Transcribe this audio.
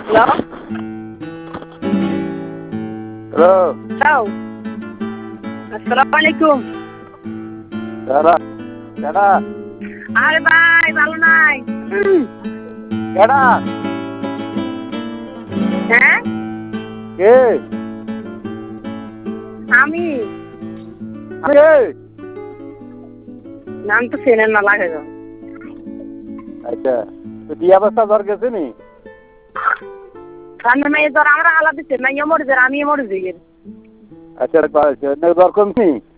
Hello hello hello আসসালামু আলাইকুম। কেডা কেডা আরে ভাই ভালো নাই? কেডা হ্যাঁ কে আমি কে নাম তো চেনেন না লাগে গো। আচ্ছা তো বিয়া বস্তা দর গেছে নি সামনে মেয়ে ধর আমরা আলাদা দিচ্ছে না মরে যার আমি মরে যাই। আচ্ছা দর কমছি